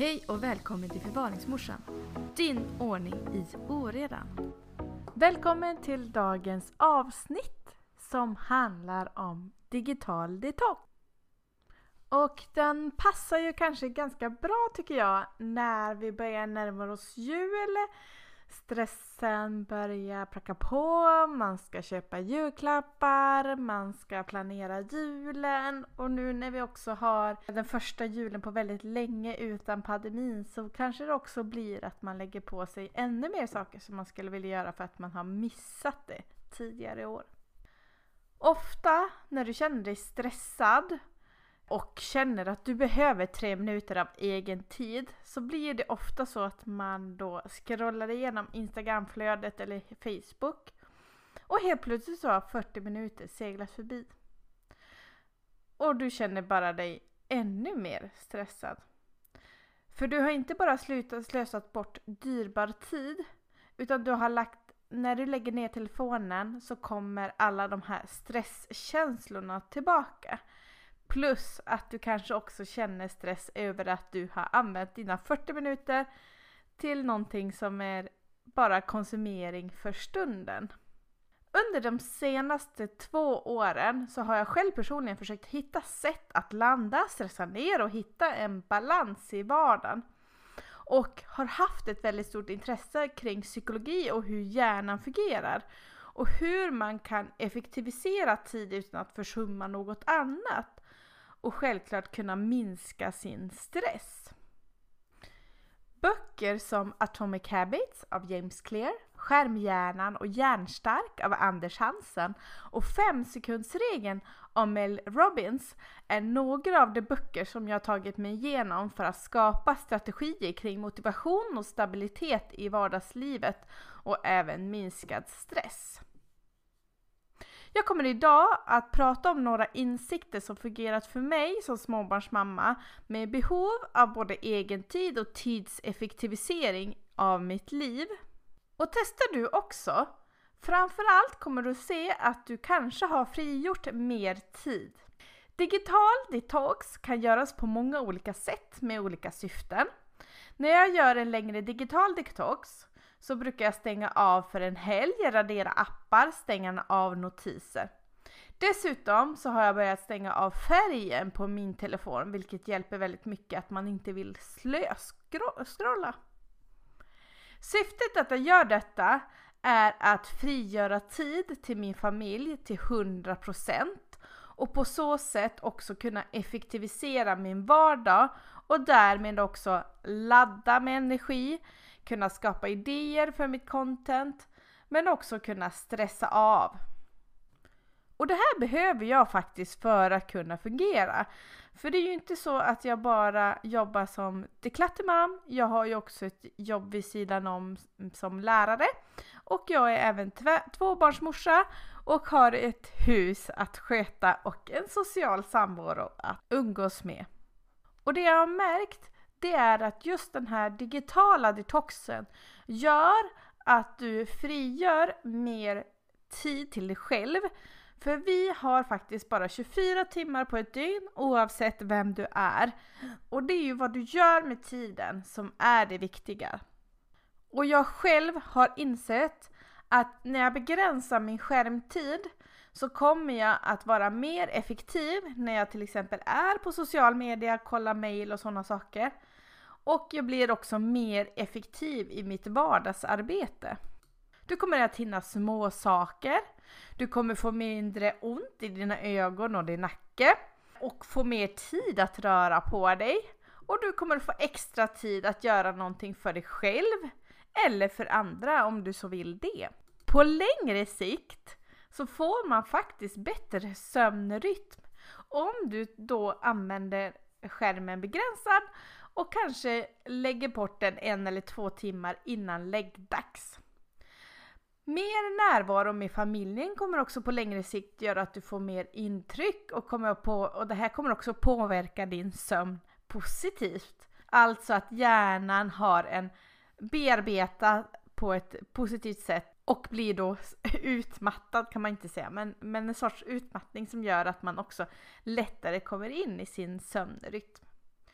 Hej och välkommen till Förvaringsmorsan. Din ordning i oredan. Välkommen till dagens avsnitt som handlar om digital detox. Och den passar ju kanske ganska bra tycker jag när vi börjar närma oss jul. Stressen börjar pracka på, man ska köpa julklappar, man ska planera julen och nu när vi också har den första julen på väldigt länge utan pandemin så kanske det också blir att man lägger på sig ännu mer saker som man skulle vilja göra för att man har missat det tidigare år. Ofta när du känner dig stressad och känner att du behöver 3 minuter av egen tid så blir det ofta så att man då scrollar igenom Instagramflödet eller Facebook och helt plötsligt så har 40 minuter seglat förbi. Och du känner bara dig ännu mer stressad. För du har inte bara slösat bort dyrbar tid utan du har när du lägger ner telefonen så kommer alla de här stresskänslorna tillbaka. Plus att du kanske också känner stress över att du har använt dina 40 minuter till någonting som är bara konsumering för stunden. Under de senaste 2 åren så har jag själv personligen försökt hitta sätt att landa, stressa ner och hitta en balans i vardagen. Och har haft ett väldigt stort intresse kring psykologi och hur hjärnan fungerar. Och hur man kan effektivisera tid utan att försumma något annat. Och självklart kunna minska sin stress. Böcker som Atomic Habits av James Clear, Skärmhjärnan och Hjärnstark av Anders Hansen och 5-sekundsregeln av Mel Robbins är några av de böcker som jag har tagit mig igenom för att skapa strategier kring motivation och stabilitet i vardagslivet och även minskad stress. Jag kommer idag att prata om några insikter som fungerat för mig som småbarnsmamma med behov av både egen tid och tidseffektivisering av mitt liv. Och testar du också, framförallt kommer du se att du kanske har frigjort mer tid. Digital detox kan göras på många olika sätt med olika syften. När jag gör en längre digital detox så brukar jag stänga av för en helg, radera appar, stänga av notiser. Dessutom så har jag börjat stänga av färgen på min telefon, vilket hjälper väldigt mycket att man inte vill slöskrolla. Syftet att jag gör detta är att frigöra tid till min familj till 100% och på så sätt också kunna effektivisera min vardag och därmed också ladda med energi, kunna skapa idéer för mitt content, men också kunna stressa av. Och det här behöver jag faktiskt för att kunna fungera. För det är ju inte så att jag bara jobbar som deklattermam. Jag har ju också ett jobb vid sidan om som lärare. Och jag är även tvåbarnsmorsa och har ett hus att sköta och en social samvaro att umgås med. Och det jag har märkt det är att just den här digitala detoxen gör att du frigör mer tid till dig själv. För vi har faktiskt bara 24 timmar på ett dygn oavsett vem du är. Och det är ju vad du gör med tiden som är det viktiga. Och jag själv har insett att när jag begränsar min skärmtid så kommer jag att vara mer effektiv när jag till exempel är på social media, kollar mejl och sådana saker. Och jag blir också mer effektiv i mitt vardagsarbete. Du kommer att hinna små saker. Du kommer få mindre ont i dina ögon och din nacke. Och få mer tid att röra på dig. Och du kommer få extra tid att göra någonting för dig själv. Eller för andra om du så vill det. På längre sikt så får man faktiskt bättre sömnrytm. Om du då använder skärmen begränsad. Och kanske lägger bort den 1 eller 2 timmar innan läggdags. Mer närvaro med familjen kommer också på längre sikt göra att du får mer intryck. Och det här kommer också påverka din sömn positivt. Alltså att hjärnan har en bearbeta på ett positivt sätt. Och blir då utmattad kan man inte säga. Men en sorts utmattning som gör att man också lättare kommer in i sin sömnrytm.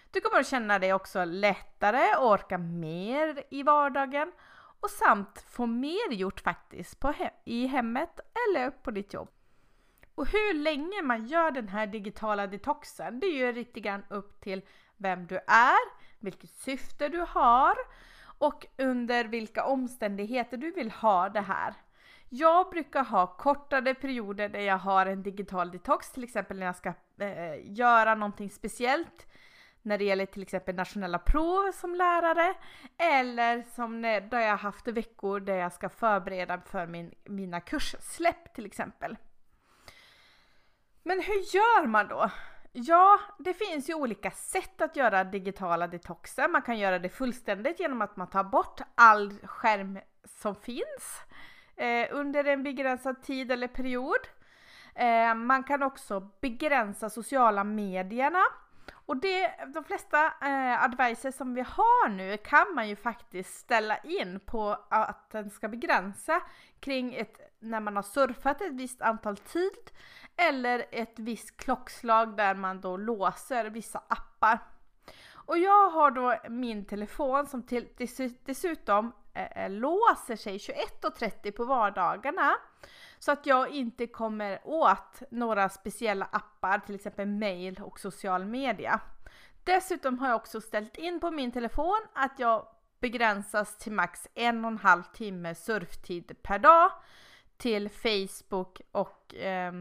Du kommer att känna dig också lättare, orka mer i vardagen och samt få mer gjort faktiskt i hemmet eller på ditt jobb. Och hur länge man gör den här digitala detoxen, det är ju lite grann upp till vem du är, vilket syfte du har och under vilka omständigheter du vill ha det här. Jag brukar ha kortare perioder där jag har en digital detox, till exempel när jag ska göra någonting speciellt. När det gäller till exempel nationella prov som lärare eller som där jag har haft veckor där jag ska förbereda för mina kurssläpp till exempel. Men hur gör man då? Ja, det finns ju olika sätt att göra digitala detoxer. Man kan göra det fullständigt genom att man tar bort all skärm som finns under en begränsad tid eller period. Man kan också begränsa sociala medierna. Och de flesta advices som vi har nu kan man ju faktiskt ställa in på att den ska begränsa kring när man har surfat ett visst antal tid eller ett visst klockslag där man då låser vissa appar. Och jag har då min telefon som dessutom låser sig 21:30 på vardagarna. Så att jag inte kommer åt några speciella appar, till exempel mail och social media. Dessutom har jag också ställt in på min telefon att jag begränsas till max 1,5 timme surftid per dag till Facebook och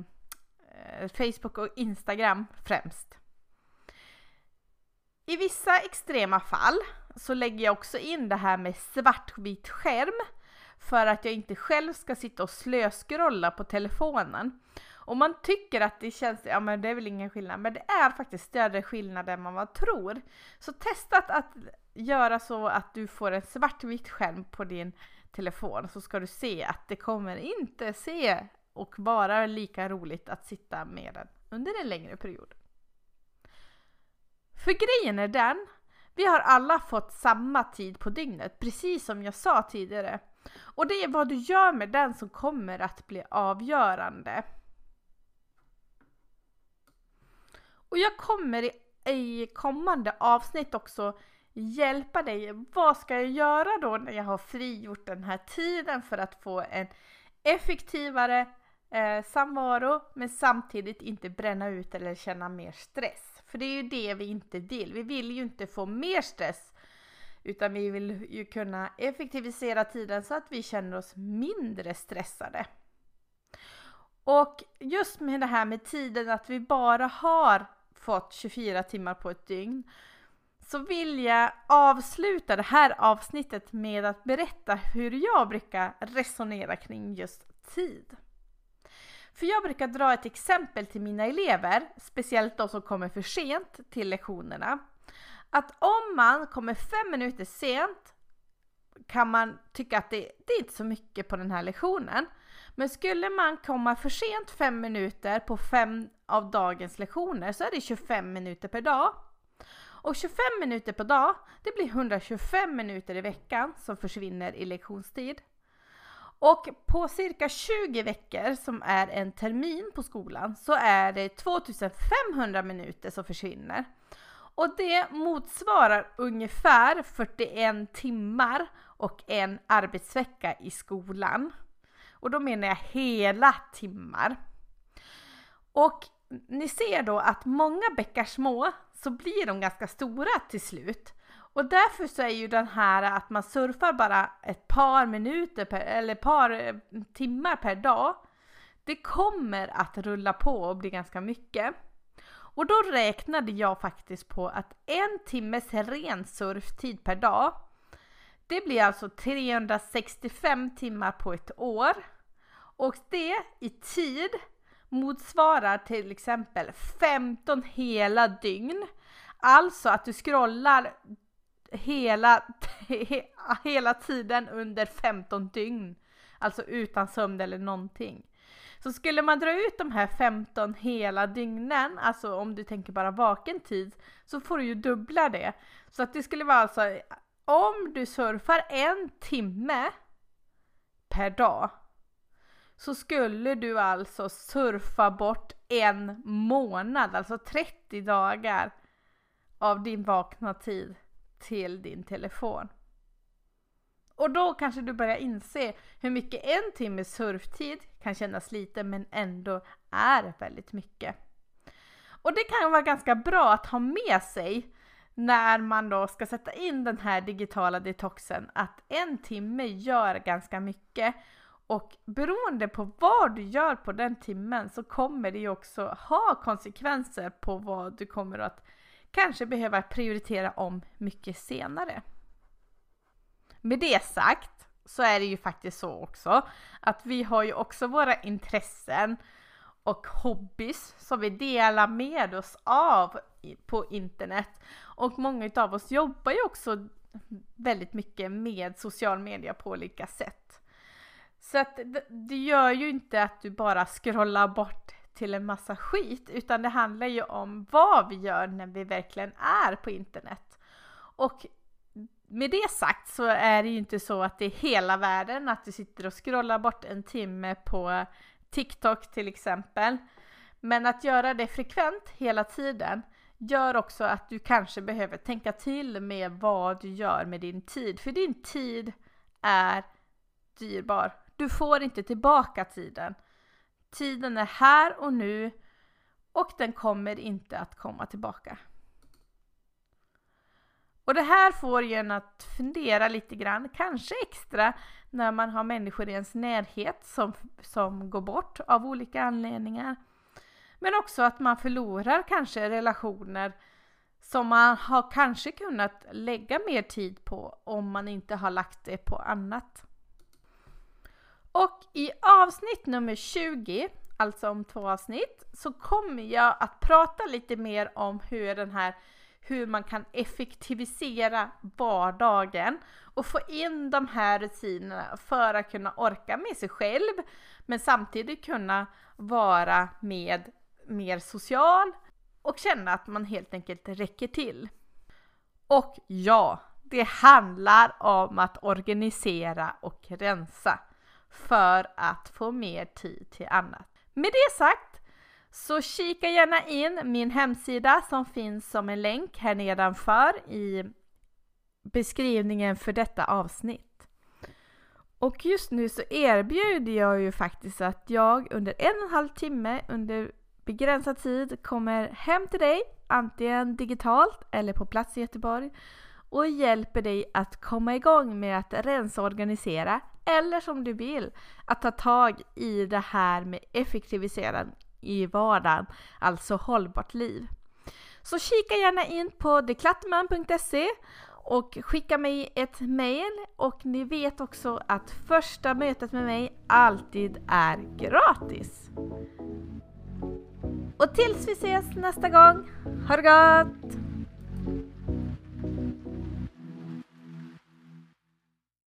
Instagram främst. I vissa extrema fall så lägger jag också in det här med svartvit skärm för att jag inte själv ska sitta och slöskrolla på telefonen. Och man tycker att det känns, ja men det är väl ingen skillnad, men det är faktiskt större skillnad än vad man tror. Så testa att göra så att du får en svartvit skärm på din telefon, så ska du se att det kommer inte se och vara lika roligt att sitta med den under en längre period. För grejen är den, vi har alla fått samma tid på dygnet, precis som jag sa tidigare. Och det är vad du gör med den som kommer att bli avgörande. Och jag kommer i kommande avsnitt också hjälpa dig. Vad ska jag göra då när jag har frigjort den här tiden för att få en effektivare samvaro men samtidigt inte bränna ut eller känna mer stress. För det är ju det vi inte vill. Vi vill ju inte få mer stress, utan vi vill ju kunna effektivisera tiden så att vi känner oss mindre stressade. Och just med det här med tiden, att vi bara har fått 24 timmar på ett dygn, så vill jag avsluta det här avsnittet med att berätta hur jag brukar resonera kring just tid. För jag brukar dra ett exempel till mina elever, speciellt de som kommer för sent till lektionerna. Att om man kommer 5 minuter sent kan man tycka att det är inte så mycket på den här lektionen. Men skulle man komma för sent 5 minuter på 5 av dagens lektioner så är det 25 minuter per dag. Och 25 minuter per dag, det blir 125 minuter i veckan som försvinner i lektionstid. Och på cirka 20 veckor som är en termin på skolan så är det 2500 minuter som försvinner. Och det motsvarar ungefär 41 timmar och en arbetsvecka i skolan. Och då menar jag hela timmar. Och ni ser då att många bäckar små så blir de ganska stora till slut. Och därför så är ju den här att man surfar bara ett par minuter eller ett par timmar per dag. Det kommer att rulla på och bli ganska mycket. Och då räknade jag faktiskt på att 1 timmes ren surftid per dag, det blir alltså 365 timmar på ett år. Och det i tid motsvarar till exempel 15 hela dygn. Alltså att du scrollar hela tiden under 15 dygn. Alltså utan sömn eller någonting. Så skulle man dra ut de här 15 hela dygnen, alltså om du tänker bara vaken tid, så får du ju dubbla det. Så att det skulle vara alltså, om du surfar 1 timme per dag, så skulle du alltså surfa bort 1 månad, alltså 30 dagar av din vakna tid till din telefon. Och då kanske du börjar inse hur mycket en timme surftid kan kännas lite men ändå är väldigt mycket. Och det kan vara ganska bra att ha med sig när man då ska sätta in den här digitala detoxen, att en timme gör ganska mycket. Och beroende på vad du gör på den timmen så kommer det ju också ha konsekvenser på vad du kommer att kanske behöva prioritera om mycket senare. Med det sagt så är det ju faktiskt så också att vi har ju också våra intressen och hobbys som vi delar med oss av på internet. Och många av oss jobbar ju också väldigt mycket med social media på olika sätt. Så att det gör ju inte att du bara scrollar bort till en massa skit, utan det handlar ju om vad vi gör när vi verkligen är på internet. Och med det sagt så är det ju inte så att det är hela världen att du sitter och scrollar bort en timme på TikTok till exempel. Men att göra det frekvent hela tiden gör också att du kanske behöver tänka till med vad du gör med din tid. För din tid är dyrbar. Du får inte tillbaka tiden. Tiden är här och nu och den kommer inte att komma tillbaka. Och det här får ju en att fundera lite grann, kanske extra när man har människor i ens närhet som går bort av olika anledningar. Men också att man förlorar kanske relationer som man har kanske kunnat lägga mer tid på om man inte har lagt det på annat. Och i avsnitt nummer 20, alltså om 2 avsnitt, så kommer jag att prata lite mer om hur man kan effektivisera vardagen och få in de här rutinerna för att kunna orka med sig själv, men samtidigt kunna vara mer social och känna att man helt enkelt räcker till. Och ja, det handlar om att organisera och rensa för att få mer tid till annat. Med det sagt så kika gärna in min hemsida som finns som en länk här nedanför i beskrivningen för detta avsnitt. Och just nu så erbjuder jag ju faktiskt att jag under 1,5 timme under begränsad tid kommer hem till dig, antingen digitalt eller på plats i Göteborg, och hjälper dig att komma igång med att rensa och organisera, eller som du vill, att ta tag i det här med effektivisering i vardagen, alltså hållbart liv. Så kika gärna in på deklatterman.se och skicka mig ett mejl, och ni vet också att första mötet med mig alltid är gratis. Och tills vi ses nästa gång, ha det gott!